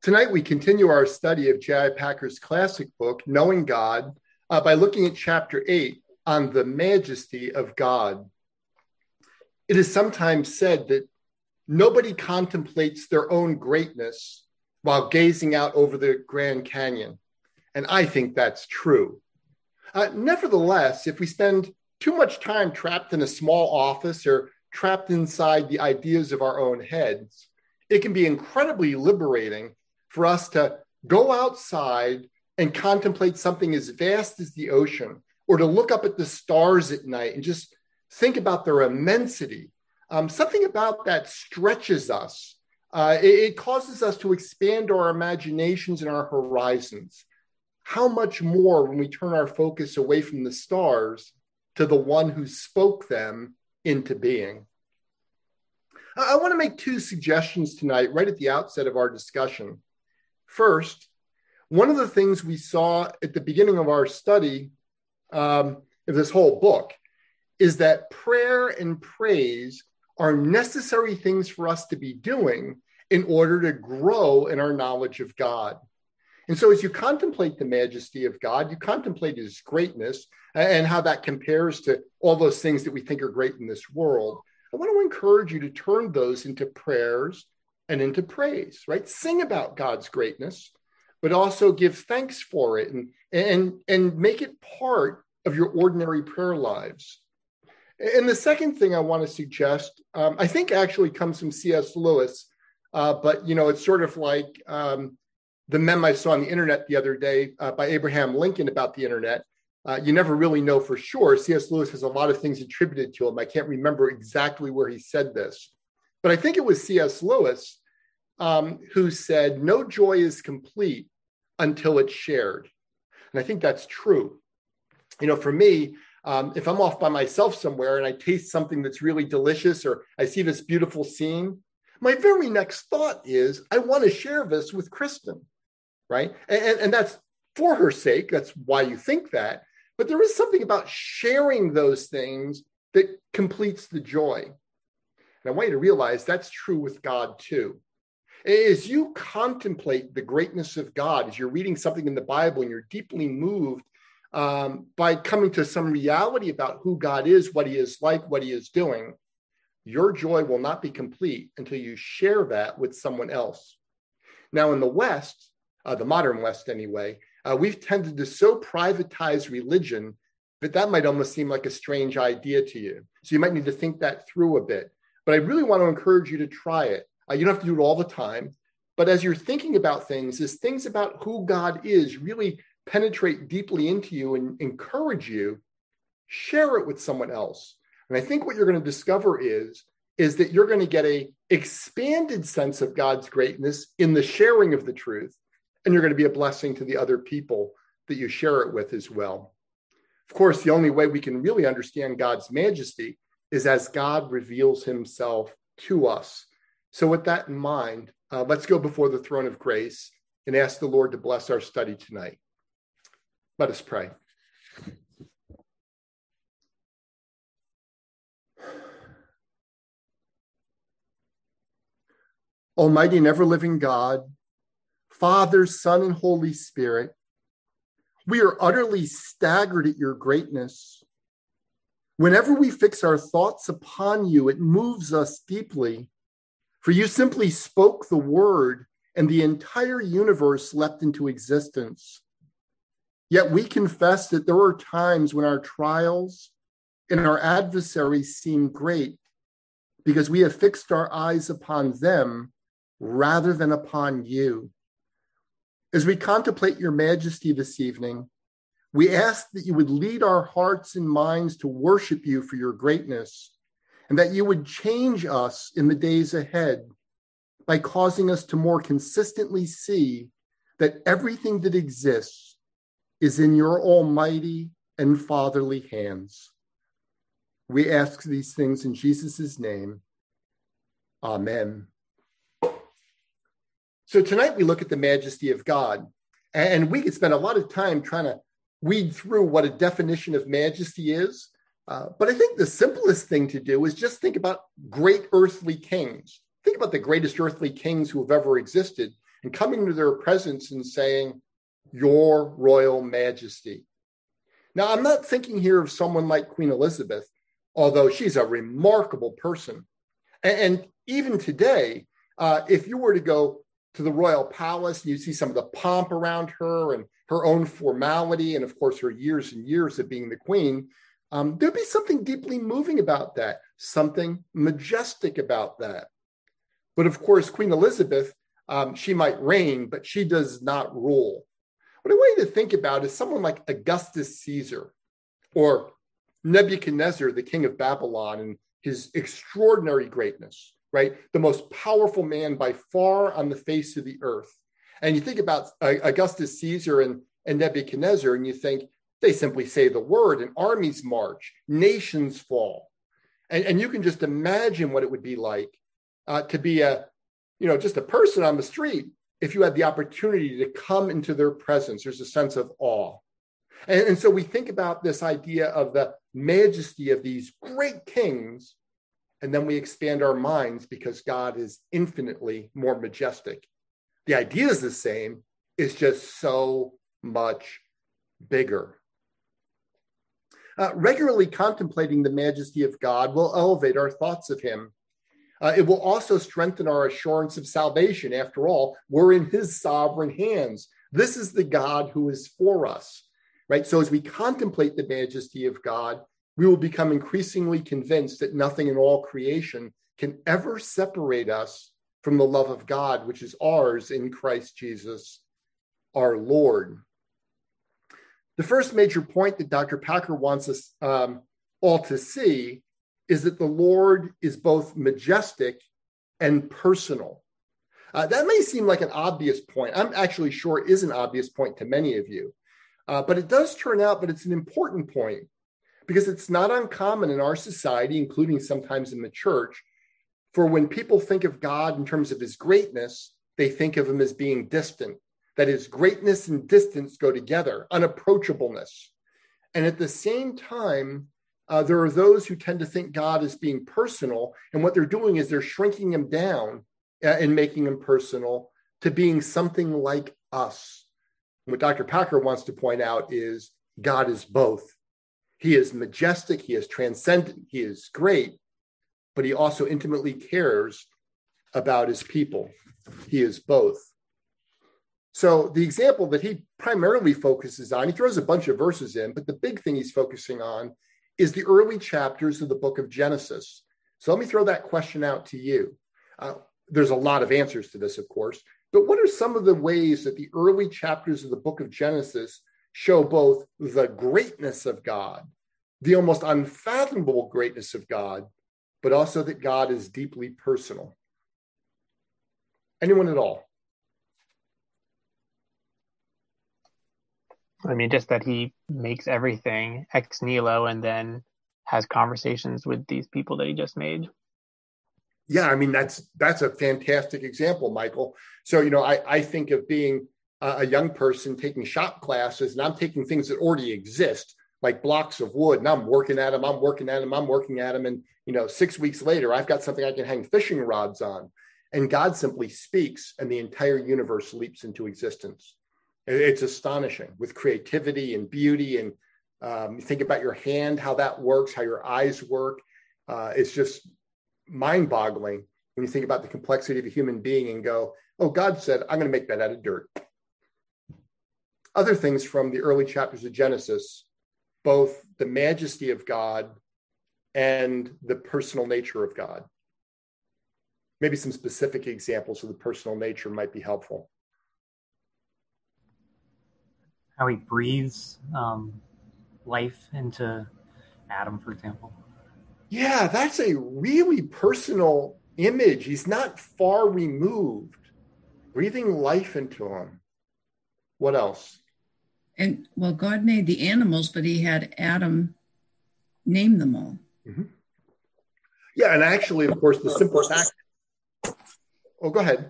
Tonight, we continue our study of J.I. Packer's classic book, Knowing God, by looking at chapter 8 on the majesty of God. It is sometimes said that nobody contemplates their own greatness while gazing out over the Grand Canyon, and I think that's true. Nevertheless, if we spend too much time trapped in a small office or trapped inside the ideas of our own heads, it can be incredibly liberating for us to go outside and contemplate something as vast as the ocean, or to look up at the stars at night and just think about their immensity. Something about that stretches us. It causes us to expand our imaginations and our horizons. How much more when we turn our focus away from the stars to the one who spoke them into being? I want to make two suggestions tonight, right at the outset of our discussion. First, one of the things we saw at the beginning of our study of this whole book is that prayer and praise are necessary things for us to be doing in order to grow in our knowledge of God. And so as you contemplate the majesty of God, you contemplate his greatness and how that compares to all those things that we think are great in this world. I want to encourage you to turn those into prayers and into praise, right? Sing about God's greatness, but also give thanks for it and make it part of your ordinary prayer lives. And the second thing I want to suggest, I think actually comes from C.S. Lewis, but it's sort of like the meme I saw on the internet the other day by Abraham Lincoln about the internet. You never really know for sure. C.S. Lewis has a lot of things attributed to him. I can't remember exactly where he said this, but I think it was C.S. Lewis who said, "No joy is complete until it's shared." And I think that's true. For me, if I'm off by myself somewhere and I taste something that's really delicious, or I see this beautiful scene, my very next thought is, I want to share this with Kristen, right? And that's for her sake. That's why you think that. But there is something about sharing those things that completes the joy. And I want you to realize that's true with God too. As you contemplate the greatness of God, as you're reading something in the Bible and you're deeply moved by coming to some reality about who God is, what he is like, what he is doing, your joy will not be complete until you share that with someone else. Now in the West, the modern West anyway, we've tended to so privatize religion that might almost seem like a strange idea to you. So you might need to think that through a bit. But I really want to encourage you to try it. You don't have to do it all the time. But as you're thinking about things, as things about who God is really penetrate deeply into you and encourage you, share it with someone else. And I think what you're going to discover is that you're going to get an expanded sense of God's greatness in the sharing of the truth. And you're going to be a blessing to the other people that you share it with as well. Of course, the only way we can really understand God's majesty is as God reveals himself to us. So with that in mind, let's go before the throne of grace and ask the Lord to bless our study tonight. Let us pray. Almighty and ever-living God, Father, Son, and Holy Spirit, we are utterly staggered at your greatness. Whenever we fix our thoughts upon you, it moves us deeply. For you simply spoke the word, and the entire universe leapt into existence. Yet we confess that there are times when our trials and our adversaries seem great because we have fixed our eyes upon them rather than upon you. As we contemplate your majesty this evening, we ask that you would lead our hearts and minds to worship you for your greatness, and that you would change us in the days ahead by causing us to more consistently see that everything that exists is in your almighty and fatherly hands. We ask these things in Jesus' name. Amen. So tonight we look at the majesty of God, and we could spend a lot of time trying to weed through what a definition of majesty is. But I think the simplest thing to do is just think about great earthly kings. Think about the greatest earthly kings who have ever existed, and coming into their presence and saying, "Your Royal Majesty." Now, I'm not thinking here of someone like Queen Elizabeth, although she's a remarkable person. And even today, if you were to go to the royal palace and you see some of the pomp around her and her own formality, and of course, her years and years of being the queen, there'd be something deeply moving about that, something majestic about that. But of course, Queen Elizabeth, she might reign, but she does not rule. What a way to think about is someone like Augustus Caesar or Nebuchadnezzar, the king of Babylon, and his extraordinary greatness, right? The most powerful man by far on the face of the earth. And you think about Augustus Caesar and Nebuchadnezzar, and you think they simply say the word, and armies march, nations fall. And you can just imagine what it would be like to be just a person on the street if you had the opportunity to come into their presence. There's a sense of awe. And so we think about this idea of the majesty of these great kings, and then we expand our minds because God is infinitely more majestic. The idea is the same, it's just so much bigger. Regularly contemplating the majesty of God will elevate our thoughts of him. It will also strengthen our assurance of salvation. After all, we're in his sovereign hands. This is the God who is for us, right? So as we contemplate the majesty of God, we will become increasingly convinced that nothing in all creation can ever separate us from the love of God, which is ours in Christ Jesus, our Lord. The first major point that Dr. Packer wants us all to see is that the Lord is both majestic and personal. That may seem like an obvious point. I'm actually sure it is an obvious point to many of you. But it does turn out that it's an important point because it's not uncommon in our society, including sometimes in the church, for when people think of God in terms of his greatness, they think of him as being distant. That is, greatness and distance go together, unapproachableness. And at the same time, there are those who tend to think God as being personal, and what they're doing is they're shrinking him down and making him personal to being something like us. What Dr. Packer wants to point out is God is both. He is majestic, he is transcendent, he is great, but he also intimately cares about his people. He is both. So the example that he primarily focuses on, he throws a bunch of verses in, but the big thing he's focusing on is the early chapters of the book of Genesis. So let me throw that question out to you. There's a lot of answers to this, of course, but what are some of the ways that the early chapters of the book of Genesis show both the greatness of God, the almost unfathomable greatness of God, but also that God is deeply personal? Anyone at all? I mean, just that he makes everything ex nihilo and then has conversations with these people that he just made. Yeah, I mean, that's a fantastic example, Michael. So, I think of being a young person taking shop classes, and I'm taking things that already exist, like blocks of wood, and I'm working at them. And, 6 weeks later, I've got something I can hang fishing rods on. And God simply speaks, and the entire universe leaps into existence. It's astonishing with creativity and beauty. And you think about your hand, how that works, how your eyes work. It's just mind-boggling when you think about the complexity of a human being and go, oh, God said, I'm going to make that out of dirt. Other things from the early chapters of Genesis, both the majesty of God and the personal nature of God. Maybe some specific examples of the personal nature might be helpful. How he breathes life into Adam, for example. Yeah, that's a really personal image. He's not far removed, breathing life into him. What else? And well, God made the animals, but he had Adam name them all. Mm-hmm. Yeah, and actually, of course, the simple fact. Oh, go ahead.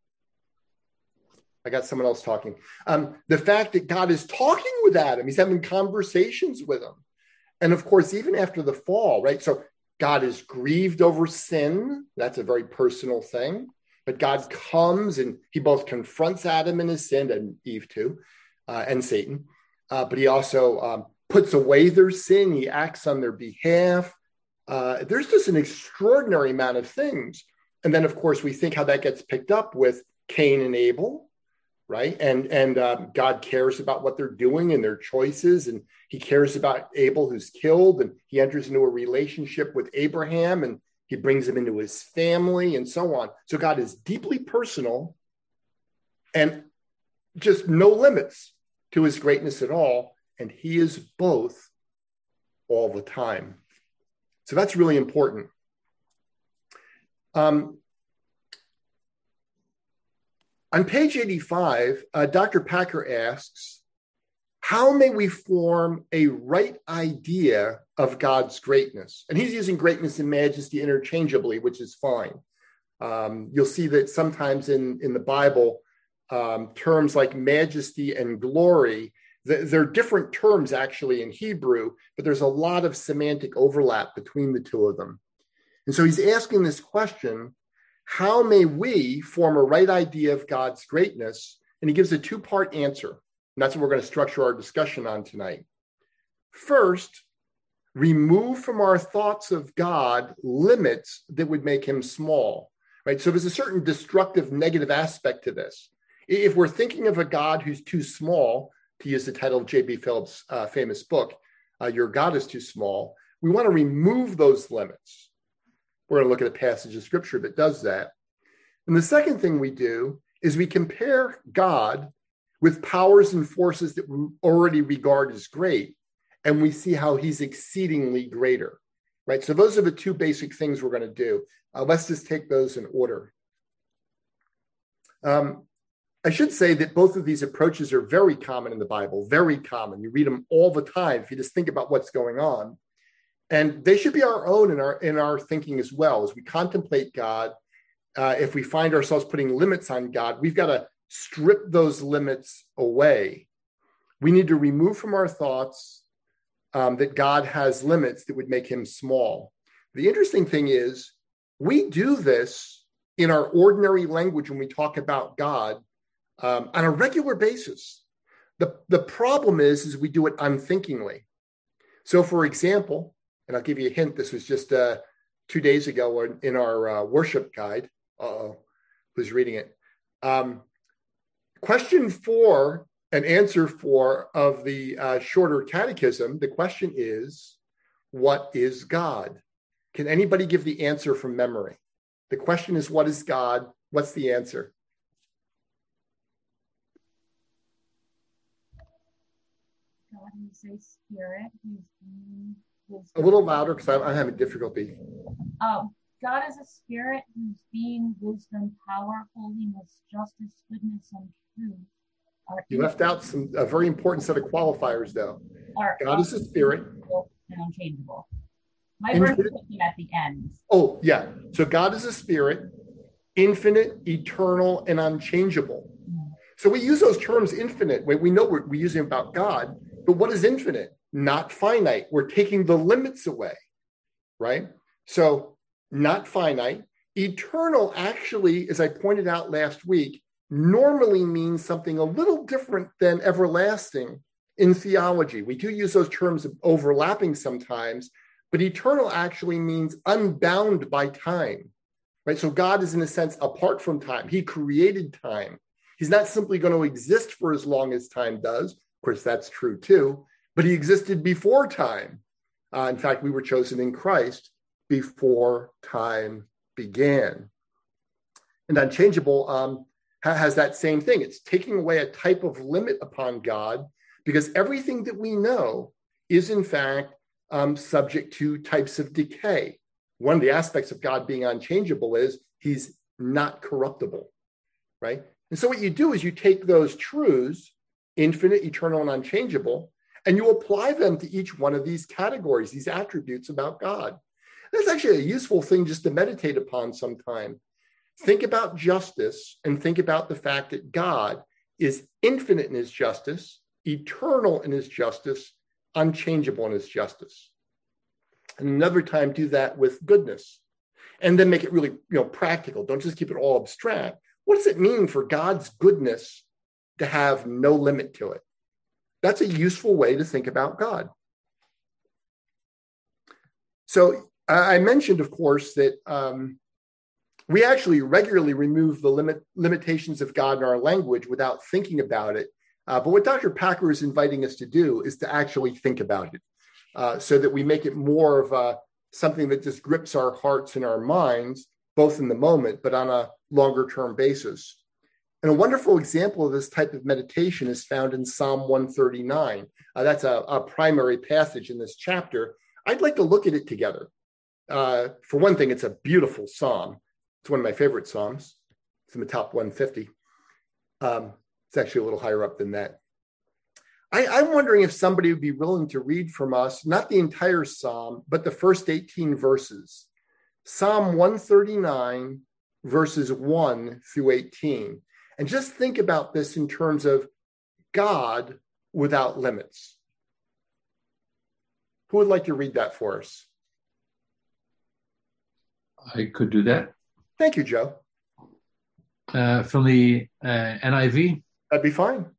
I got someone else talking. The fact that God is talking with Adam, he's having conversations with him. And of course, even after the fall, right? So God is grieved over sin. That's a very personal thing. But God comes and he both confronts Adam in his sin, and Eve too, and Satan. But he also puts away their sin. He acts on their behalf. There's just an extraordinary amount of things. And then, of course, we think how that gets picked up with Cain and Abel, right? And God cares about what they're doing and their choices. And he cares about Abel, who's killed. And he enters into a relationship with Abraham, and he brings him into his family and so on. So God is deeply personal and just no limits to his greatness at all. And he is both all the time. So that's really important. On page 85, Dr. Packer asks, how may we form a right idea of God's greatness? And he's using greatness and majesty interchangeably, which is fine. You'll see that sometimes in the Bible, terms like majesty and glory, they're different terms actually in Hebrew, but there's a lot of semantic overlap between the two of them. And so he's asking this question, how may we form a right idea of God's greatness? And he gives a two-part answer. And that's what we're going to structure our discussion on tonight. First, remove from our thoughts of God limits that would make him small, right? So there's a certain destructive negative aspect to this. If we're thinking of a God who's too small, to use the title of J.B. Phillips' famous book, Your God is Too Small, we want to remove those limits. We're going to look at a passage of scripture that does that. And the second thing we do is we compare God with powers and forces that we already regard as great, and we see how he's exceedingly greater, right? So those are the two basic things we're going to do. Let's just take those in order. I should say that both of these approaches are very common in the Bible, very common. You read them all the time if you just think about what's going on. And they should be our own in our thinking as well. As we contemplate God, if we find ourselves putting limits on God, we've got to strip those limits away. We need to remove from our thoughts that God has limits that would make him small. The interesting thing is, we do this in our ordinary language when we talk about God on a regular basis. The problem is we do it unthinkingly. So, for example, and I'll give you a hint, this was just 2 days ago in our worship guide. Who's reading it? Question 4 and answer 4 of the shorter catechism, the question is, what is God? Can anybody give the answer from memory? The question is, what is God? What's the answer? God is a spirit whose being is A little louder because I'm having difficulty. God is a spirit whose being, wisdom, power, holiness, justice, goodness, and truth are. You left out a very important set of qualifiers, though. God is a spirit. And unchangeable. My verse is looking at the end. Oh, yeah. So God is a spirit, infinite, eternal, and unchangeable. So we use those terms infinite. We know we're using about God, but what is infinite? Not finite. We're taking the limits away, right? So not finite. Eternal actually, as I pointed out last week, normally means something a little different than everlasting in theology. We do use those terms overlapping sometimes, but eternal actually means unbound by time, right? So God is in a sense apart from time. He created time. He's not simply going to exist for as long as time does. Of course, that's true too, but he existed before time. In fact, we were chosen in Christ before time began. And unchangeable has that same thing. It's taking away a type of limit upon God, because everything that we know is in fact subject to types of decay. One of the aspects of God being unchangeable is he's not corruptible, right? And so what you do is you take those truths, infinite, eternal, and unchangeable, and you apply them to each one of these categories, these attributes about God. That's actually a useful thing just to meditate upon sometime. Think about justice and think about the fact that God is infinite in his justice, eternal in his justice, unchangeable in his justice. And another time, do that with goodness. And then make it really, practical. Don't just keep it all abstract. What does it mean for God's goodness to have no limit to it? That's a useful way to think about God. So I mentioned, of course, that we actually regularly remove the limitations of God in our language without thinking about it. But what Dr. Packer is inviting us to do is to actually think about it, so that we make it more of something that just grips our hearts and our minds, both in the moment, but on a longer term basis. And a wonderful example of this type of meditation is found in Psalm 139. That's a primary passage in this chapter. I'd like to look at it together. For one thing, it's a beautiful psalm. It's one of my favorite psalms. It's in the top 150. It's actually a little higher up than that. I'm wondering if somebody would be willing to read from us, not the entire psalm, but the first 18 verses. Psalm 139, verses 1 through 18. And just think about this in terms of God without limits. Who would like to read that for us? I could do that. Thank you, Joe. From the NIV? That'd be fine.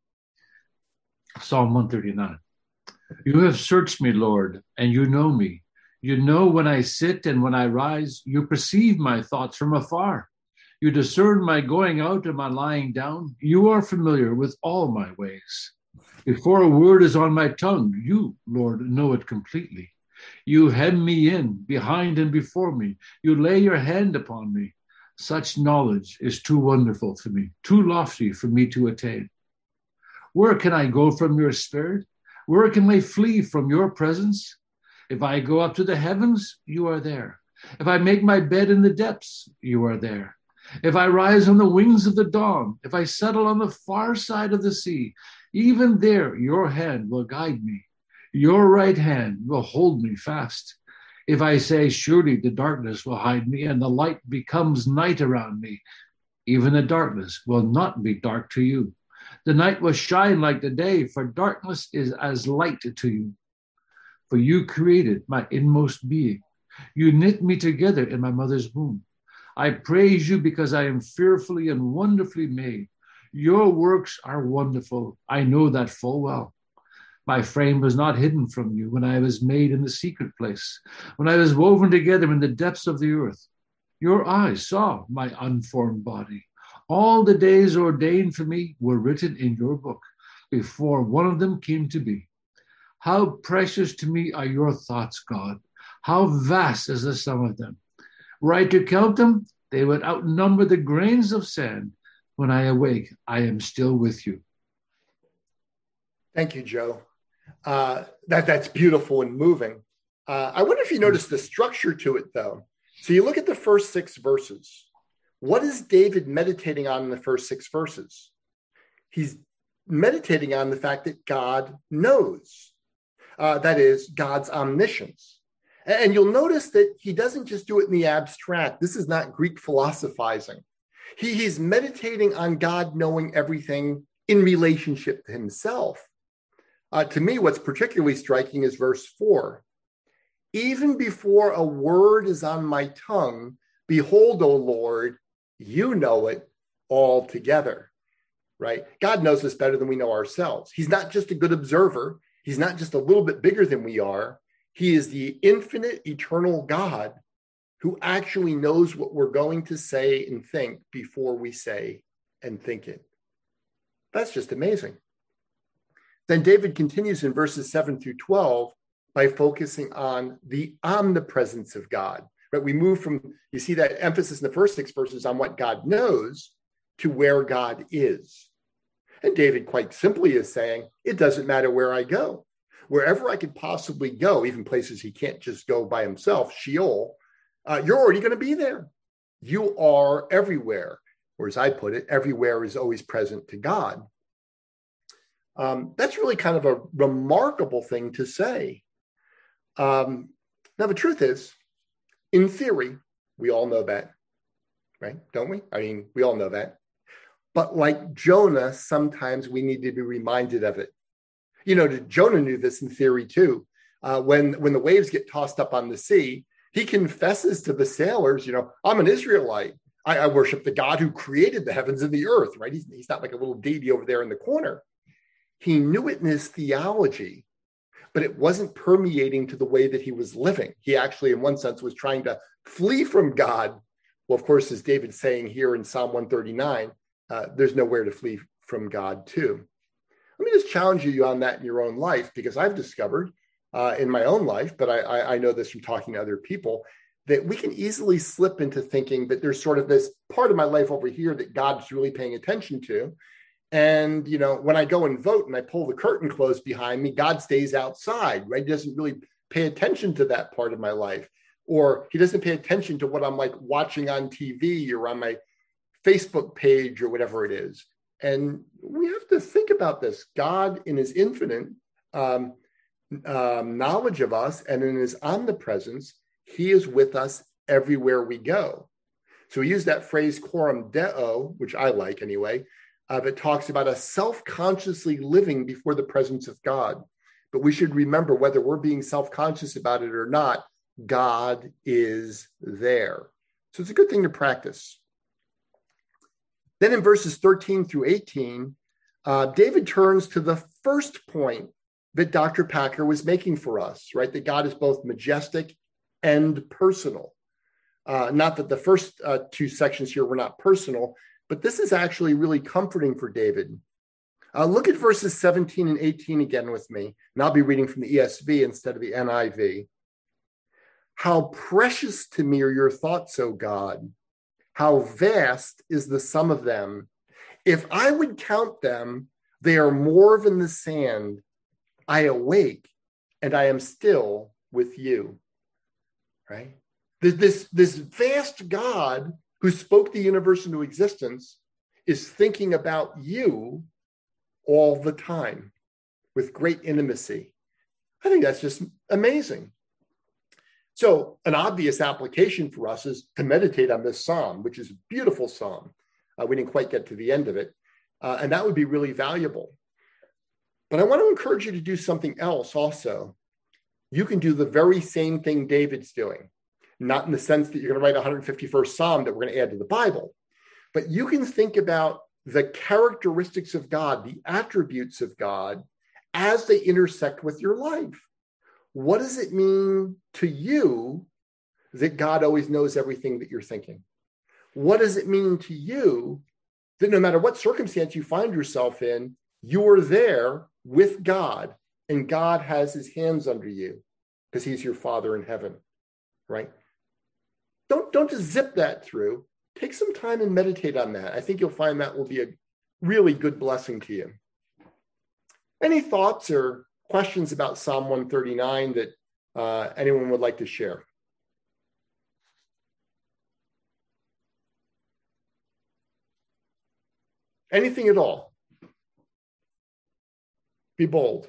Psalm 139. You have searched me, Lord, and you know me. You know when I sit and when I rise. You perceive my thoughts from afar. You discern my going out and my lying down. You are familiar with all my ways. Before a word is on my tongue, you, Lord, know it completely. You hem me in, behind and before me. You lay your hand upon me. Such knowledge is too wonderful for me, too lofty for me to attain. Where can I go from your spirit? Where can I flee from your presence? If I go up to the heavens, you are there. If I make my bed in the depths, you are there. If I rise on the wings of the dawn, if I settle on the far side of the sea, even there your hand will guide me. Your right hand will hold me fast. If I say, surely the darkness will hide me and the light becomes night around me, even the darkness will not be dark to you. The night will shine like the day, for darkness is as light to you. For you created my inmost being. You knit me together in my mother's womb. I praise you because I am fearfully and wonderfully made. Your works are wonderful. I know that full well. My frame was not hidden from you when I was made in the secret place, when I was woven together in the depths of the earth. Your eyes saw my unformed body. All the days ordained for me were written in your book before one of them came to be. How precious to me are your thoughts, God. How vast is the sum of them. Were I to count them, they would outnumber the grains of sand. When I awake, I am still with you. Thank you, Joe. That's beautiful and moving. I wonder if you noticed the structure to it, though. So you look at the first 6 verses. What is David meditating on in the first 6 verses? He's meditating on the fact that God knows. That is, God's omniscience. And you'll notice that he doesn't just do it in the abstract. This is not Greek philosophizing. He's meditating on God knowing everything in relationship to himself. To me, what's particularly striking is verse 4. Even before a word is on my tongue, behold, O Lord, you know it altogether, right? God knows us better than we know ourselves. He's not just a good observer. He's not just a little bit bigger than we are. He is the infinite, eternal God who actually knows what we're going to say and think before we say and think it. That's just amazing. Then David continues in verses 7 through 12 by focusing on the omnipresence of God. Right? We move from, you see that emphasis in the first 6 verses on what God knows to where God is. And David quite simply is saying, it doesn't matter where I go. Wherever I could possibly go, even places he can't just go by himself, Sheol, you're already going to be there. You are everywhere. Or as I put it, everywhere is always present to God. That's really kind of a remarkable thing to say. Now, the truth is, in theory, we all know that, right? Don't we? I mean, we all know that. But like Jonah, sometimes we need to be reminded of it. You know, Jonah knew this in theory too. When the waves get tossed up on the sea, He confesses to the sailors, I'm an Israelite. I worship the God who created the heavens and the earth, right? He's not like a little deity over there in the corner. He knew it in his theology, but it wasn't permeating to the way that he was living. He actually, in one sense, was trying to flee from God. Well, of course, as David's saying here in Psalm 139, there's nowhere to flee from God too. Let me just challenge you on that in your own life, because I've discovered in my own life, but I know this from talking to other people, that we can easily slip into thinking that there's sort of this part of my life over here that God's really paying attention to. And, when I go and vote and I pull the curtain closed behind me, God stays outside, right? He doesn't really pay attention to that part of my life, or he doesn't pay attention to what I'm like watching on TV or on my Facebook page or whatever it is. And we have to think about this. God, in his infinite knowledge of us and in his omnipresence, he is with us everywhere we go. So we use that phrase coram deo, which I like anyway, that talks about us self-consciously living before the presence of God. But we should remember, whether we're being self-conscious about it or not, God is there. So it's a good thing to practice. Then in verses 13 through 18, David turns to the first point that Dr. Packer was making for us, right? That God is both majestic and personal. Not that the first two sections here were not personal, but this is actually really comforting for David. Look at verses 17 and 18 again with me, and I'll be reading from the ESV instead of the NIV. How precious to me are your thoughts, O God. How vast is the sum of them. If I would count them, they are more than the sand. I awake and I am still with you. Right? This vast God who spoke the universe into existence is thinking about you all the time with great intimacy. I think that's just amazing. So an obvious application for us is to meditate on this psalm, which is a beautiful psalm. We didn't quite get to the end of it, and that would be really valuable. But I want to encourage you to do something else also. You can do the very same thing David's doing, not in the sense that you're going to write a 151st Psalm that we're going to add to the Bible, but you can think about the characteristics of God, the attributes of God, as they intersect with your life. What does it mean to you that God always knows everything that you're thinking? What does it mean to you that no matter what circumstance you find yourself in, you're there with God and God has his hands under you because he's your Father in heaven, right? Don't just zip that through. Take some time and meditate on that. I think you'll find that will be a really good blessing to you. Any thoughts or questions about Psalm 139 that anyone would like to share? Anything at all? Be bold.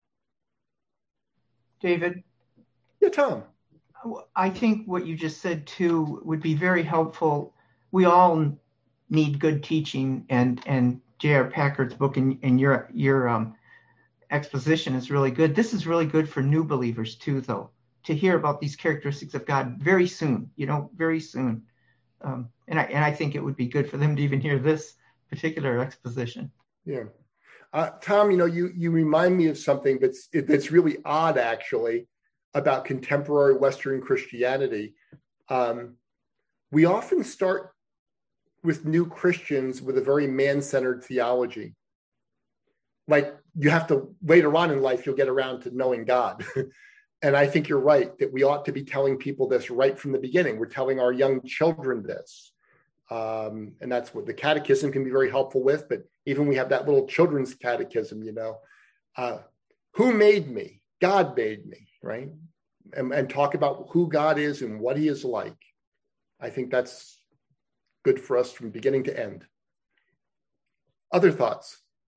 David? Yeah, Tom. I think what you just said too would be very helpful. We all need good teaching, and J.R. Packard's book and your exposition is really good. This is really good for new believers too, though, to hear about these characteristics of God very soon, very soon. And I think it would be good for them to even hear this particular exposition. Yeah. Tom, you remind me of something that's really odd, actually, about contemporary Western Christianity. We often start with new Christians with a very man-centered theology. Like, you have to, later on in life, you'll get around to knowing God. And I think you're right, that we ought to be telling people this right from the beginning. We're telling our young children this. And that's what the catechism can be very helpful with. But even we have that little children's catechism, who made me? God made me, right? And talk about who God is and what he is like. I think that's good for us from beginning to end. Other thoughts?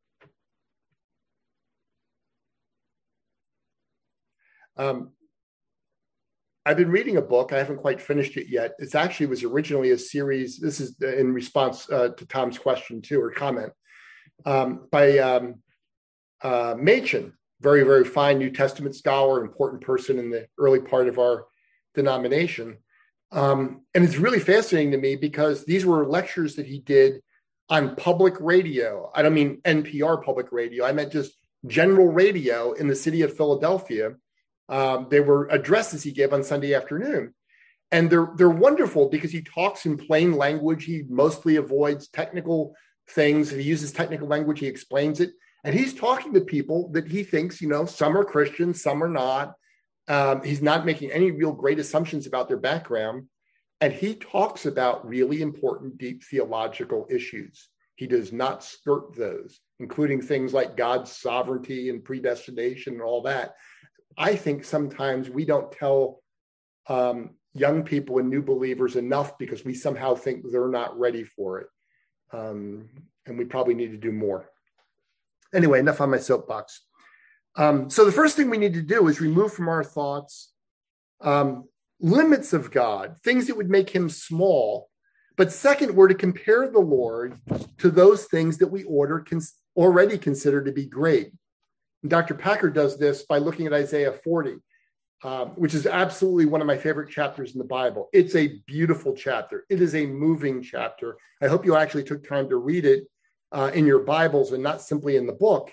I've been reading a book. I haven't quite finished it yet. It was originally a series. This is in response to Tom's question too, or comment, by Machen, very, very fine New Testament scholar, important person in the early part of our denomination. And it's really fascinating to me because these were lectures that he did on public radio. I don't mean NPR public radio. I meant just general radio in the city of Philadelphia. They were addresses he gave on Sunday afternoon. And they're wonderful because he talks in plain language. He mostly avoids technical things. If he uses technical language, he explains it. And he's talking to people that he thinks, some are Christians, some are not. He's not making any real great assumptions about their background. And he talks about really important, deep theological issues. He does not skirt those, including things like God's sovereignty and predestination and all that. I think sometimes we don't tell young people and new believers enough because we somehow think they're not ready for it. And we probably need to do more. Anyway, enough on my soapbox. So the first thing we need to do is remove from our thoughts limits of God, things that would make him small. But second, we're to compare the Lord to those things that we already consider to be great. And Dr. Packer does this by looking at Isaiah 40, which is absolutely one of my favorite chapters in the Bible. It's a beautiful chapter. It is a moving chapter. I hope you actually took time to read it in your Bibles and not simply in the book.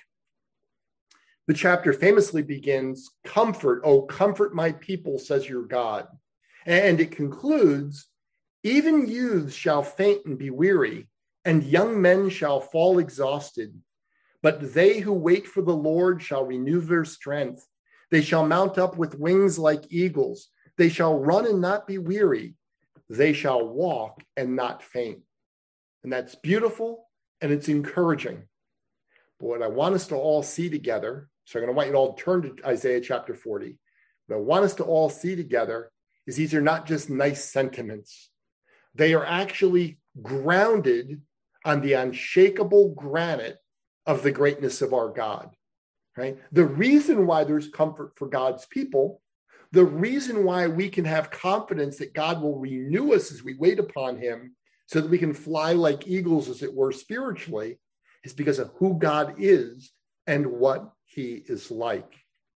The chapter famously begins, "Comfort, oh, comfort my people, says your God." And it concludes, "Even youths shall faint and be weary, and young men shall fall exhausted. But they who wait for the Lord shall renew their strength. They shall mount up with wings like eagles. They shall run and not be weary. They shall walk and not faint." And that's beautiful and it's encouraging. But what I want us to all see together, so I'm going to want you to all turn to Isaiah chapter 40. What I want us to all see together is these are not just nice sentiments. They are actually grounded on the unshakable granite of the greatness of our God. Right? The reason why there's comfort for God's people, the reason why we can have confidence that God will renew us as we wait upon him so that we can fly like eagles, as it were, spiritually, is because of who God is and what he is like.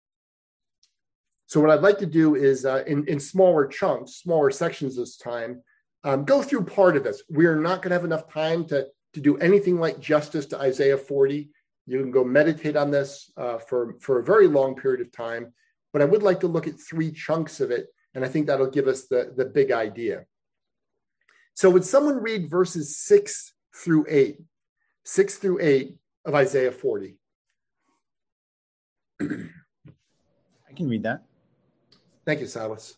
So what I'd like to do is in smaller chunks, smaller sections this time, go through part of this. We're not going to have enough time to do anything like justice to Isaiah 40. You can go meditate on this for a very long period of time, but I would like to look at 3 chunks of it, and I think that'll give us the big idea. So would someone read verses 6 through 8? 6 through 8 of Isaiah 40. I can read that. Thank you, Silas.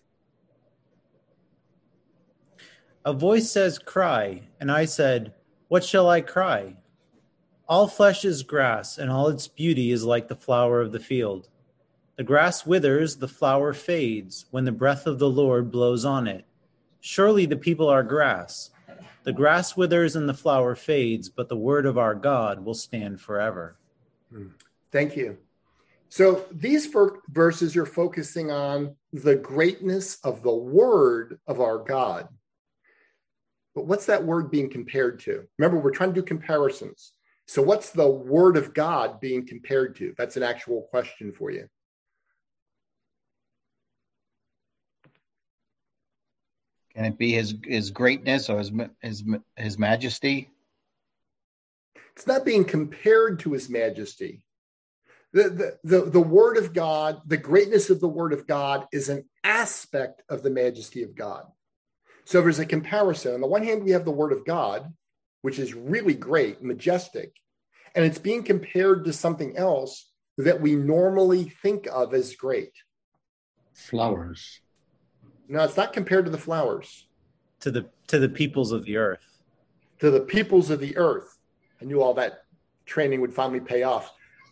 A voice says, "Cry," and I said, "What shall I cry?" All flesh is grass, and all its beauty is like the flower of the field. The grass withers, the flower fades, when the breath of the Lord blows on it. Surely the people are grass. The grass withers and the flower fades, but the word of our God will stand forever. Thank you. So these verses are focusing on the greatness of the word of our God. But what's that word being compared to? Remember, we're trying to do comparisons. So what's the word of God being compared to? That's an actual question for you. Can it be his greatness or his majesty? It's not being compared to his majesty. The word of God, the greatness of the word of God is an aspect of the majesty of God. So there's a comparison. On the one hand, we have the word of God, which is really great, majestic, and it's being compared to something else that we normally think of as great. Flowers. No, it's not compared to the flowers. To the peoples of the earth. To the peoples of the earth. I knew all that training would finally pay off.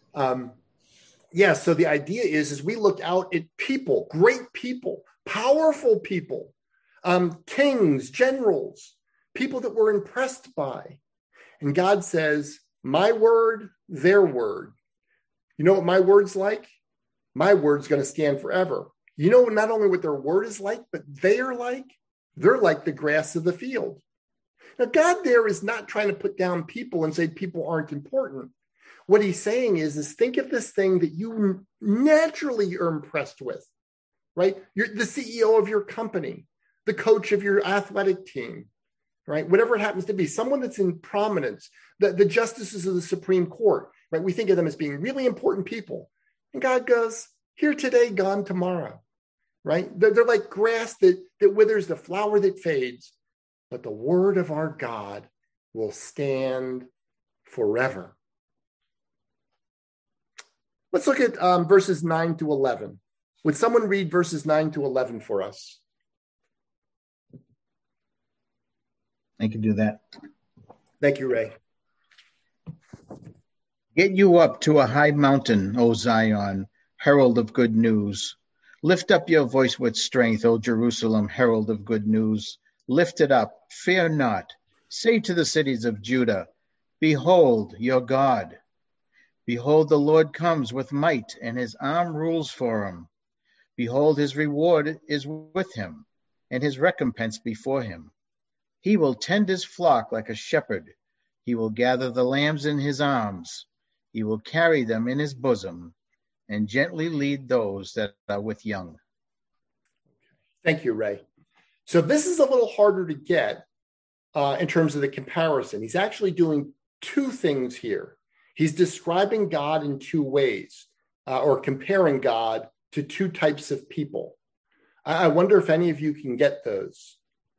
So the idea is we look out at people, great people, powerful people, kings, generals, people that we're impressed by. And God says, my word, their word. You know what my word's like? My word's going to stand forever. You know not only what their word is like, but they are like? They're like the grass of the field. Now, God there is not trying to put down people and say people aren't important. What he's saying is think of this thing that you naturally are impressed with. right? You're the CEO of your company, the coach of your athletic team, right? Whatever it happens to be, someone that's in prominence, the justices of the Supreme Court, right? We think of them as being really important people. And God goes, here today, gone tomorrow, right? They're like grass that withers, the flower that fades, but the word of our God will stand forever. Let's look at verses 9 to 11. Would someone read verses 9 to 11 for us? I can do that. Thank you, Ray. Get you up to a high mountain, O Zion, herald of good news. Lift up your voice with strength, O Jerusalem, herald of good news. Lift it up, fear not. Say to the cities of Judah, behold your God. Behold, the Lord comes with might, and his arm rules for him. Behold, his reward is with him, and his recompense before him. He will tend his flock like a shepherd. He will gather the lambs in his arms. He will carry them in his bosom, and gently lead those that are with young. Thank you, Ray. So this is a little harder to get in terms of the comparison. He's actually doing two things here. He's describing God in two ways, or comparing God to two types of people. I wonder if any of you can get those.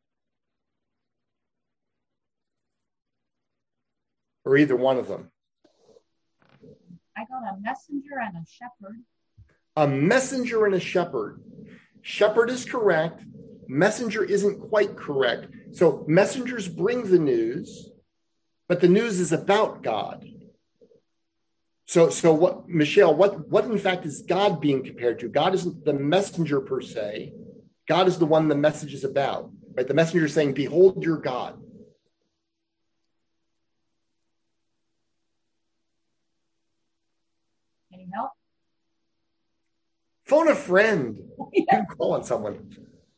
Or either one of them. I got a messenger and a shepherd. A messenger and a shepherd. Shepherd is correct. Messenger isn't quite correct. So messengers bring the news, but the news is about God. So what, Michelle, what in fact is God being compared to? God isn't the messenger per se. God is the one the message is about, right? The messenger is saying, behold your God. Any help? Phone a friend. You can call on someone.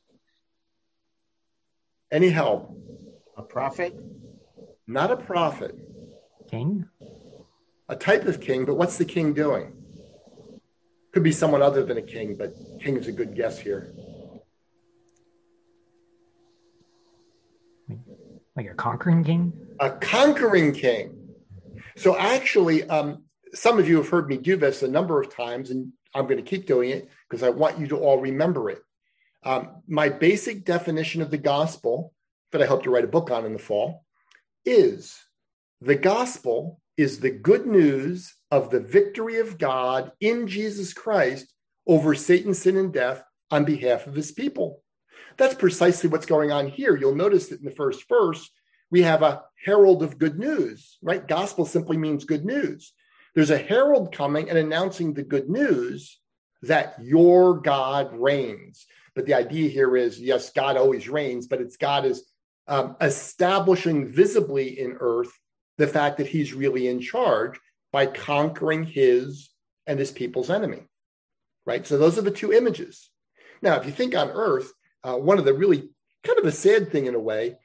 Any help? A prophet? Not a prophet. King? A type of king, but what's the king doing? Could be someone other than a king, but king is a good guess here. Like a conquering king? A conquering king. So actually, some of you have heard me do this a number of times, and I'm going to keep doing it because I want you to all remember it. My basic definition of the gospel that I hope to write a book on in the fall is the gospel is the good news of the victory of God in Jesus Christ over Satan, sin, and death on behalf of his people. That's precisely what's going on here. You'll notice that in the first verse, we have a herald of good news, right? Gospel simply means good news. There's a herald coming and announcing the good news that your God reigns. But the idea here is, yes, God always reigns, but it's God is establishing visibly in earth the fact that he's really in charge by conquering his and his people's enemy, right? So those are the two images. Now, if you think on earth, one of the really kind of a sad thing in a way,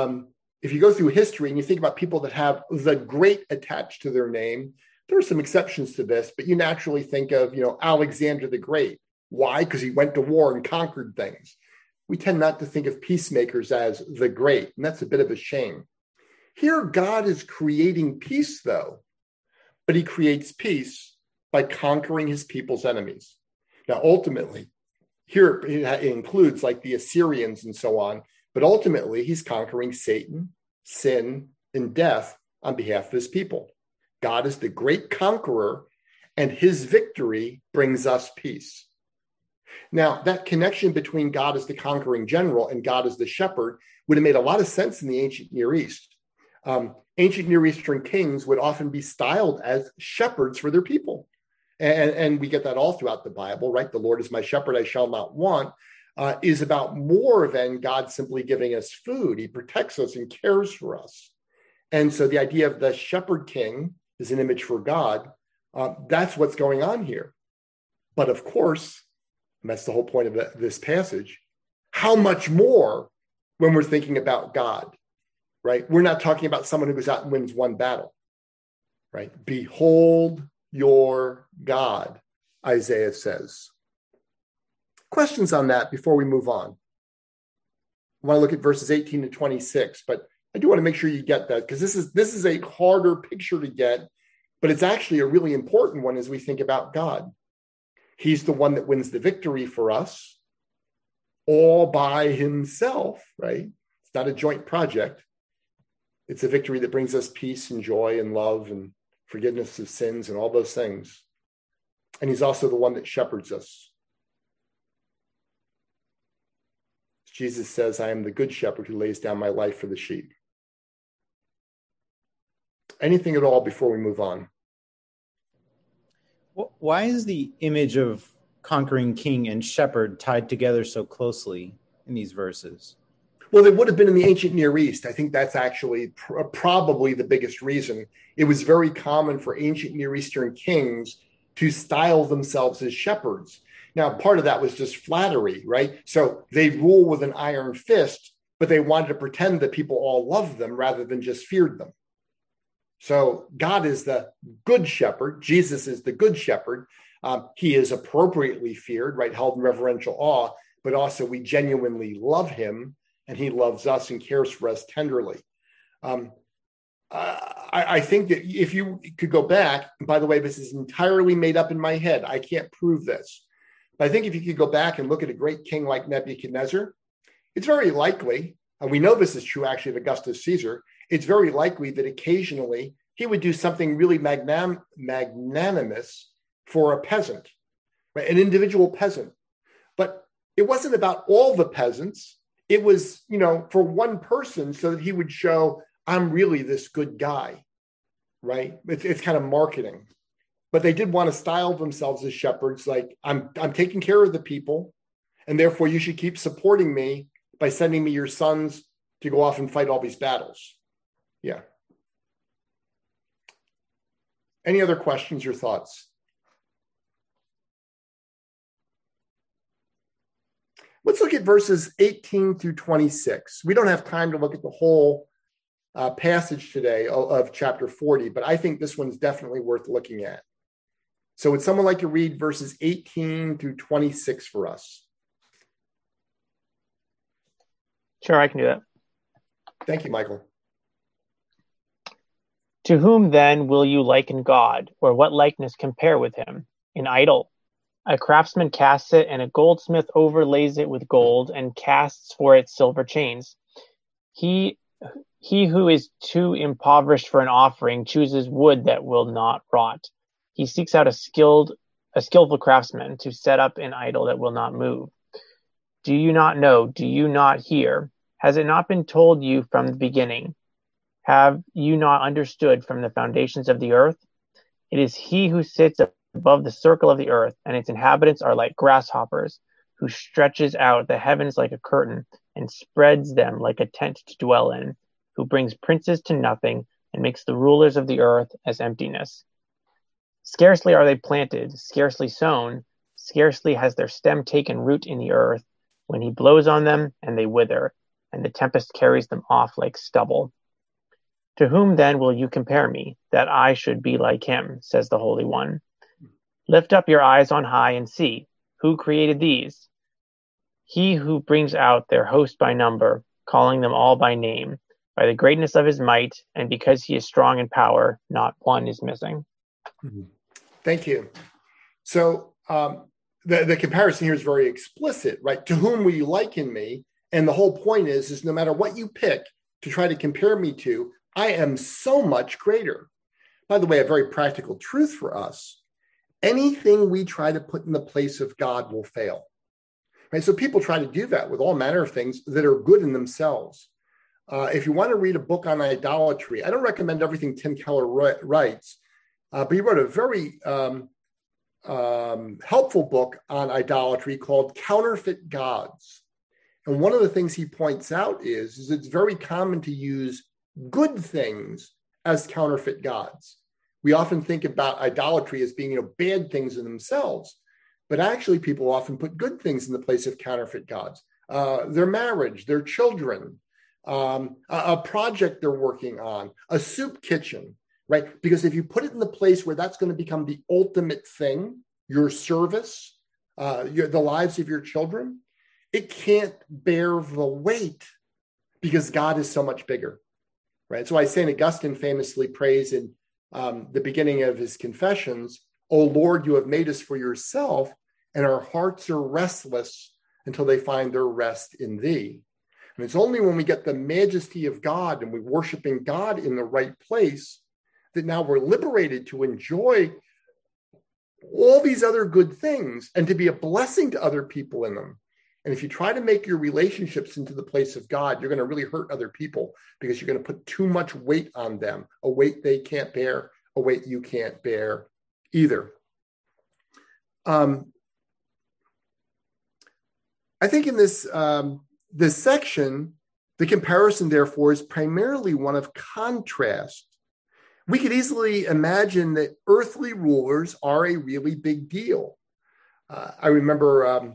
if you go through history and you think about people that have the great attached to their name, there are some exceptions to this, but you naturally think of, Alexander the Great. Why? Because he went to war and conquered things. We tend not to think of peacemakers as the great, and that's a bit of a shame. Here, God is creating peace, though, but he creates peace by conquering his people's enemies. Now, ultimately, here it includes like the Assyrians and so on, but ultimately he's conquering Satan, sin, and death on behalf of his people. God is the great conqueror, and his victory brings us peace. Now, that connection between God as the conquering general and God as the shepherd would have made a lot of sense in the ancient Near East. Ancient Near Eastern kings would often be styled as shepherds for their people. And we get that all throughout the Bible, right? The Lord is my shepherd, I shall not want, is about more than God simply giving us food. He protects us and cares for us. And so the idea of the shepherd king is an image for God. That's what's going on here. But of course, and that's the whole point of this passage, how much more when we're thinking about God, right? We're not talking about someone who goes out and wins one battle, right? Behold your God, Isaiah says. Questions on that before we move on? I want to look at verses 18 to 26, but I do want to make sure you get that, because this is a harder picture to get, but it's actually a really important one as we think about God. He's the one that wins the victory for us all by himself, right? It's not a joint project. It's a victory that brings us peace and joy and love and forgiveness of sins and all those things. And he's also the one that shepherds us. Jesus says, I am the good shepherd who lays down my life for the sheep. Anything at all before we move on? Why is the image of conquering king and shepherd tied together so closely in these verses? Well, they would have been in the ancient Near East. I think that's actually probably the biggest reason. It was very common for ancient Near Eastern kings to style themselves as shepherds. Now, part of that was just flattery, right? So they rule with an iron fist, but they wanted to pretend that people all loved them rather than just feared them. So God is the good shepherd. Jesus is the good shepherd. He is appropriately feared, right? Held in reverential awe, but also we genuinely love him, and he loves us and cares for us tenderly. I think that if you could go back, and by the way, this is entirely made up in my head. I can't prove this. But I think if you could go back and look at a great king like Nebuchadnezzar, it's very likely, and we know this is true actually of Augustus Caesar, it's very likely that occasionally he would do something really magnanimous for a peasant, right? An individual peasant. But it wasn't about all the peasants. It was, for one person so that he would show, I'm really this good guy, right? It's kind of marketing. But they did want to style themselves as shepherds, like, I'm taking care of the people, and therefore you should keep supporting me by sending me your sons to go off and fight all these battles. Yeah. Any other questions or thoughts? Let's look at verses 18 through 26. We don't have time to look at the whole passage today of chapter 40, but I think this one's definitely worth looking at. So would someone like to read verses 18 through 26 for us? Sure, I can do that. Thank you, Michael. To whom then will you liken God, or what likeness compare with him? An idol. A craftsman casts it, and a goldsmith overlays it with gold, and casts for it silver chains. He who is too impoverished for an offering chooses wood that will not rot. He seeks out a skillful craftsman to set up an idol that will not move. Do you not know? Do you not hear? Has it not been told you from the beginning? Have you not understood from the foundations of the earth? It is he who sits above the circle of the earth, and its inhabitants are like grasshoppers, who stretches out the heavens like a curtain and spreads them like a tent to dwell in, who brings princes to nothing and makes the rulers of the earth as emptiness. Scarcely are they planted, scarcely sown, scarcely has their stem taken root in the earth, when he blows on them and they wither, and the tempest carries them off like stubble. To whom then will you compare me, that I should be like him, says the Holy One? Lift up your eyes on high and see, who created these? He who brings out their host by number, calling them all by name, by the greatness of his might, and because he is strong in power, not one is missing. Thank you. So the comparison here is very explicit, right? To whom will you liken me? And the whole point is no matter what you pick to try to compare me to, I am so much greater. By the way, a very practical truth for us. Anything we try to put in the place of God will fail. Right? So people try to do that with all manner of things that are good in themselves. If you want to read a book on idolatry, I don't recommend everything Tim Keller writes, but he wrote a very helpful book on idolatry called Counterfeit Gods. And one of the things he points out is it's very common to use good things as counterfeit gods. We often think about idolatry as being, bad things in themselves, but actually people often put good things in the place of counterfeit gods. Their marriage, their children, a project they're working on, a soup kitchen, right? Because if you put it in the place where that's going to become the ultimate thing, your service, the lives of your children, it can't bear the weight because God is so much bigger, right? So why St. Augustine famously prays in the beginning of his Confessions, "O Lord, you have made us for yourself, and our hearts are restless until they find their rest in thee." And it's only when we get the majesty of God and we're worshiping God in the right place that now we're liberated to enjoy all these other good things and to be a blessing to other people in them. And if you try to make your relationships into the place of God, you're going to really hurt other people because you're going to put too much weight on them, a weight they can't bear, a weight you can't bear either. I think in this section, the comparison, therefore, is primarily one of contrast. We could easily imagine that earthly rulers are a really big deal. I remember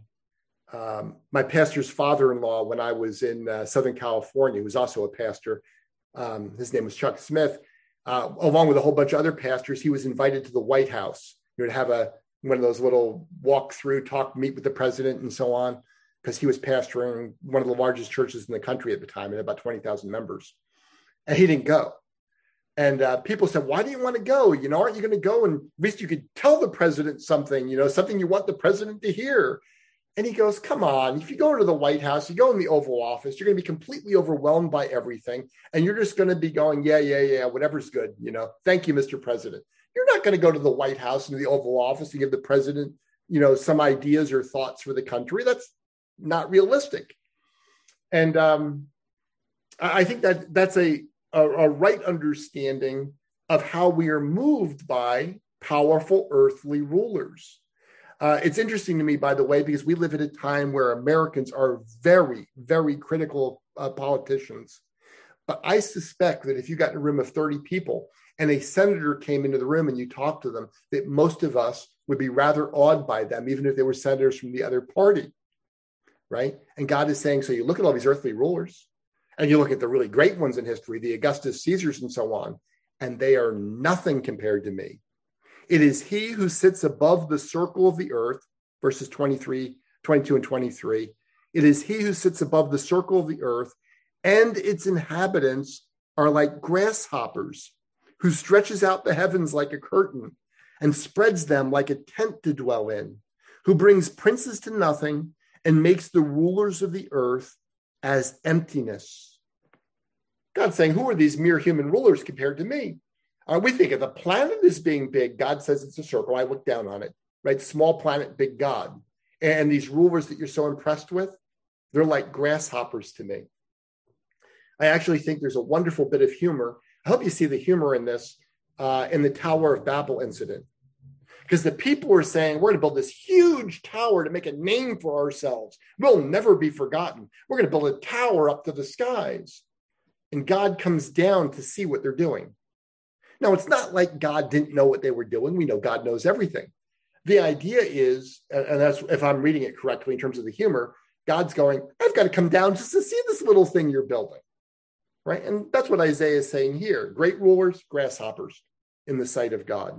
my pastor's father-in-law when I was in Southern California, who was also a pastor. His name was Chuck Smith. Along with a whole bunch of other pastors, he was invited to the White House, to have one of those little walk-through, meet with the president and so on, because he was pastoring one of the largest churches in the country at the time, and about 20,000 members. And he didn't go. And people said, "Why do you want to go? Aren't you going to go? And at least you could tell the president something, something you want the president to hear." And he goes, "Come on, if you go to the White House, you go in the Oval Office, you're going to be completely overwhelmed by everything. And you're just going to be going, yeah, whatever's good. Thank you, Mr. President." You're not going to go to the White House and the Oval Office and give the president, some ideas or thoughts for the country. That's not realistic. And I think that's a right understanding of how we are moved by powerful earthly rulers. It's interesting to me, by the way, because we live at a time where Americans are very, very critical of politicians. But I suspect that if you got in a room of 30 people and a senator came into the room and you talked to them, that most of us would be rather awed by them, even if they were senators from the other party, right? And God is saying, so you look at all these earthly rulers, and you look at the really great ones in history, the Augustus Caesars and so on, and they are nothing compared to me. It is he who sits above the circle of the earth, verses 22 and 23. It is he who sits above the circle of the earth, and its inhabitants are like grasshoppers, who stretches out the heavens like a curtain and spreads them like a tent to dwell in, who brings princes to nothing and makes the rulers of the earth as emptiness. God's saying, who are these mere human rulers compared to me? We think of the planet as being big. God says it's a circle. I look down on it, right? Small planet, big God. And these rulers that you're so impressed with, they're like grasshoppers to me. I actually think there's a wonderful bit of humor. I hope you see the humor in this, in the Tower of Babel incident. Because the people were saying, we're going to build this huge tower to make a name for ourselves. We'll never be forgotten. We're going to build a tower up to the skies. And God comes down to see what they're doing. Now, it's not like God didn't know what they were doing. We know God knows everything. The idea is, and that's if I'm reading it correctly in terms of the humor, God's going, I've got to come down just to see this little thing you're building, right? And that's what Isaiah is saying here. Great rulers, grasshoppers in the sight of God.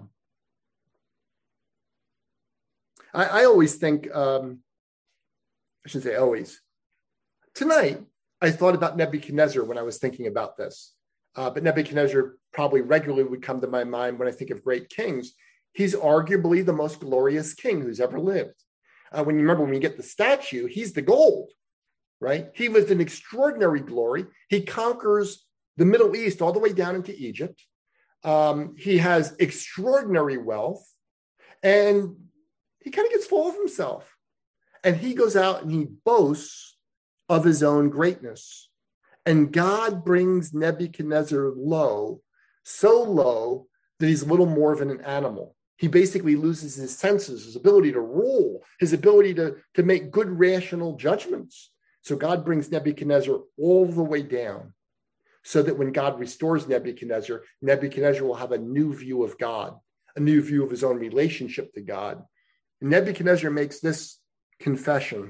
I always think, I shouldn't say always. Tonight, I thought about Nebuchadnezzar when I was thinking about this. But Nebuchadnezzar probably regularly would come to my mind when I think of great kings. He's arguably the most glorious king who's ever lived. When you get the statue, he's the gold, right? He lived in extraordinary glory. He conquers the Middle East all the way down into Egypt. He has extraordinary wealth, and he kind of gets full of himself. And he goes out and he boasts of his own greatness. And God brings Nebuchadnezzar low, so low that he's little more than an animal. He basically loses his senses, his ability to rule, his ability to make good rational judgments. So God brings Nebuchadnezzar all the way down so that when God restores Nebuchadnezzar, Nebuchadnezzar will have a new view of God, a new view of his own relationship to God. And Nebuchadnezzar makes this confession.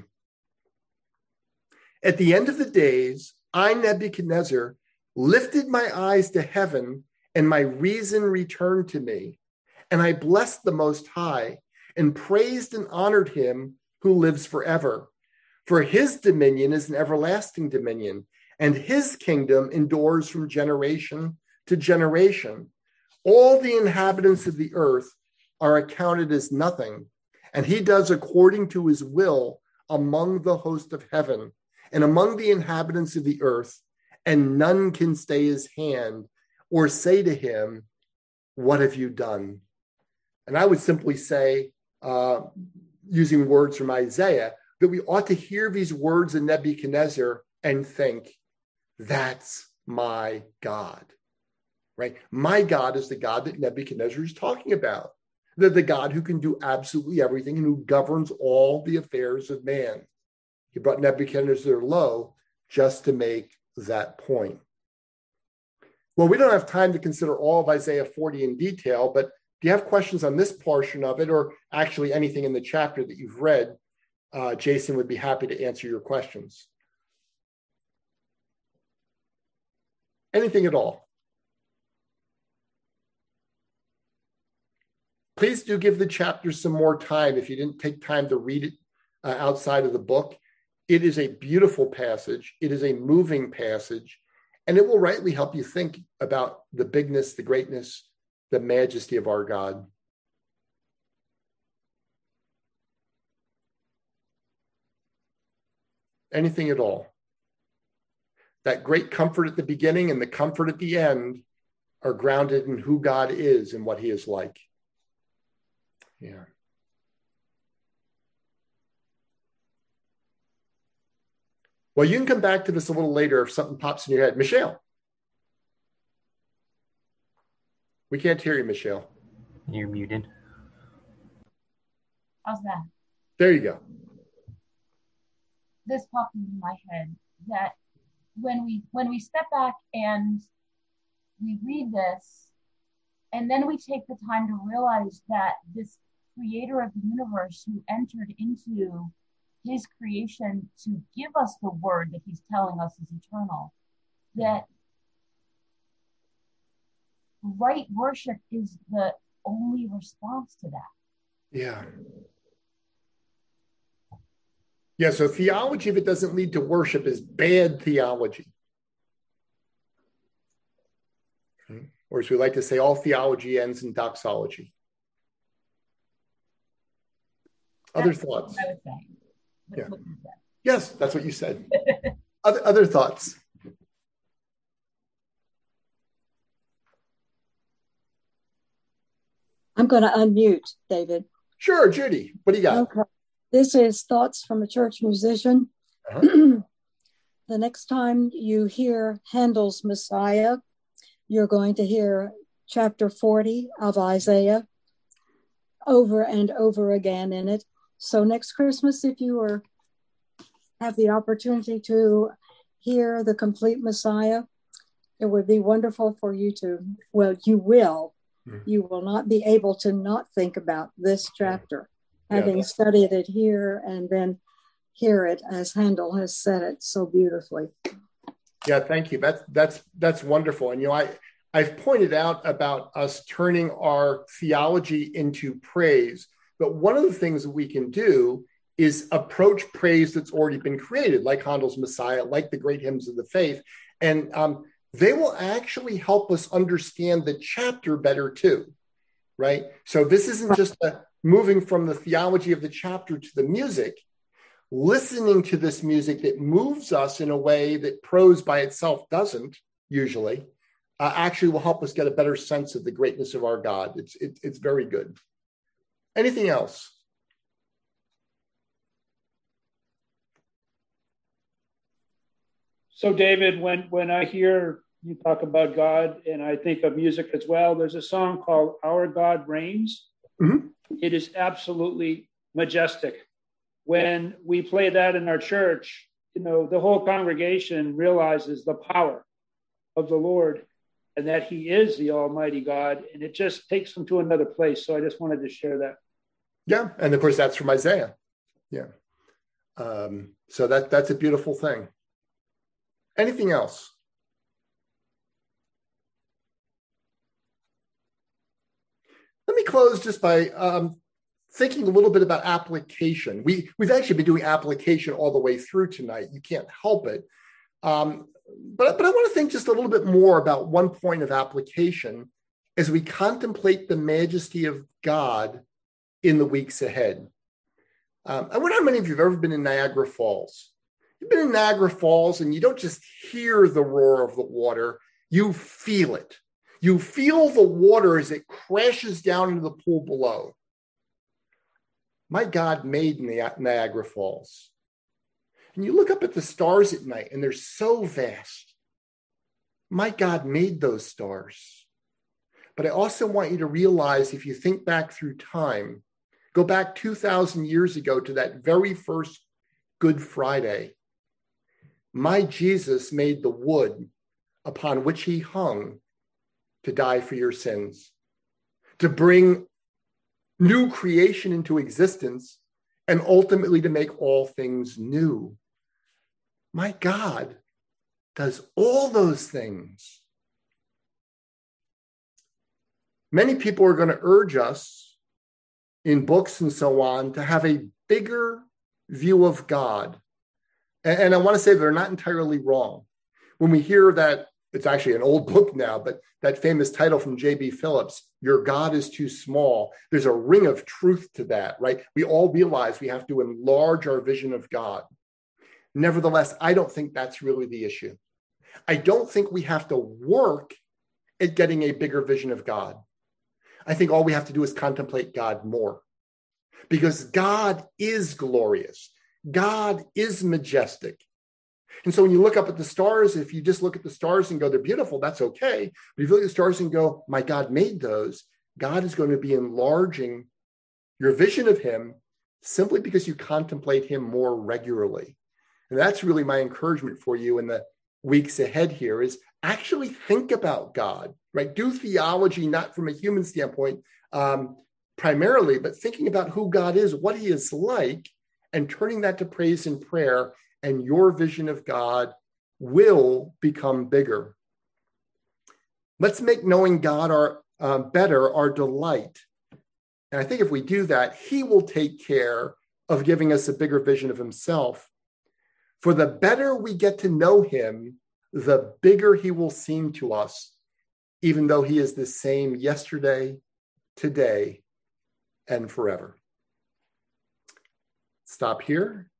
At the end of the days, I, Nebuchadnezzar, lifted my eyes to heaven, and my reason returned to me. And I blessed the Most High and praised and honored him who lives forever. For his dominion is an everlasting dominion, and his kingdom endures from generation to generation. All the inhabitants of the earth are accounted as nothing, and he does according to his will among the host of heaven and among the inhabitants of the earth, and none can stay his hand or say to him, what have you done? And I would simply say, using words from Isaiah, that we ought to hear these words of Nebuchadnezzar and think, that's my God, right? My God is the God that Nebuchadnezzar is talking about, the God who can do absolutely everything and who governs all the affairs of man. He brought Nebuchadnezzar low just to make that point. Well, we don't have time to consider all of Isaiah 40 in detail, but do you have questions on this portion of it, or actually anything in the chapter that you've read? Jason would be happy to answer your questions. Anything at all? Please do give the chapter some more time if you didn't take time to read it outside of the book. It is a beautiful passage. It is a moving passage, and it will rightly help you think about the bigness, the greatness, the majesty of our God. Anything at all? That great comfort at the beginning and the comfort at the end are grounded in who God is and what he is like. Yeah. Well, you can come back to this a little later if something pops in your head. Michelle. We can't hear you, Michelle. You're muted. How's that? There you go. This popped into my head that when we step back and we read this, and then we take the time to realize that this creator of the universe who entered into his creation to give us the word that he's telling us is eternal, that right worship is the only response to that. Yeah. Yeah, so theology, if it doesn't lead to worship, is bad theology. Okay. Or as we like to say, all theology ends in doxology. Other thoughts? I would say. Yeah. Yes, that's what you said. Other thoughts? I'm going to unmute, David. Sure, Judy. What do you got? Okay. This is Thoughts from a Church Musician. Uh-huh. The next time you hear Handel's Messiah, you're going to hear chapter 40 of Isaiah over and over again in it. So next Christmas, if you have the opportunity to hear the complete Messiah, it would be wonderful for you to, well, you will not be able to not think about this chapter, having studied it here and then hear it as Handel has said it so beautifully. Yeah, thank you. That's wonderful. And I've pointed out about us turning our theology into praise, but one of the things that we can do is approach praise that's already been created, like Handel's Messiah, like the great hymns of the faith, and they will actually help us understand the chapter better too, right? So this isn't just moving from the theology of the chapter to the music. Listening to this music that moves us in a way that prose by itself doesn't usually, actually will help us get a better sense of the greatness of our God. It's very good. Anything else? So, David, when I hear you talk about God and I think of music as well, there's a song called Our God Reigns. Mm-hmm. It is absolutely majestic. When we play that in our church, the whole congregation realizes the power of the Lord and that he is the Almighty God, and it just takes them to another place. So I just wanted to share that. Yeah, and of course that's from Isaiah. Yeah. So that's a beautiful thing. Anything else? Let me close just by thinking a little bit about application. We've actually been doing application all the way through tonight. You can't help it. But I want to think just a little bit more about one point of application as we contemplate the majesty of God in the weeks ahead. I wonder how many of you have ever been in Niagara Falls. You've been in Niagara Falls and you don't just hear the roar of the water, you feel it. You feel the water as it crashes down into the pool below. My God made Niagara Falls. And you look up at the stars at night and they're so vast. My God made those stars. But I also want you to realize, if you think back through time, go back 2,000 years ago to that very first Good Friday, my Jesus made the wood upon which he hung to die for your sins, to bring new creation into existence, and ultimately to make all things new. My God does all those things. Many people are going to urge us in books and so on to have a bigger view of God. And I want to say they're not entirely wrong. When we hear that, it's actually an old book now, but that famous title from J.B. Phillips, Your God is Too Small, there's a ring of truth to that, right? We all realize we have to enlarge our vision of God. Nevertheless, I don't think that's really the issue. I don't think we have to work at getting a bigger vision of God. I think all we have to do is contemplate God more, because God is glorious. God is majestic. And so when you look up at the stars, if you just look at the stars and go, they're beautiful, that's okay. But if you look at the stars and go, my God made those, God is going to be enlarging your vision of him simply because you contemplate him more regularly. And that's really my encouragement for you in the weeks ahead here, is actually think about God, right? Do theology, not from a human standpoint primarily, but thinking about who God is, what he is like, and turning that to praise and prayer, and your vision of God will become bigger. Let's make knowing God better our delight. And I think if we do that, he will take care of giving us a bigger vision of himself. For the better we get to know him, the bigger he will seem to us, even though he is the same yesterday, today, and forever. Stop here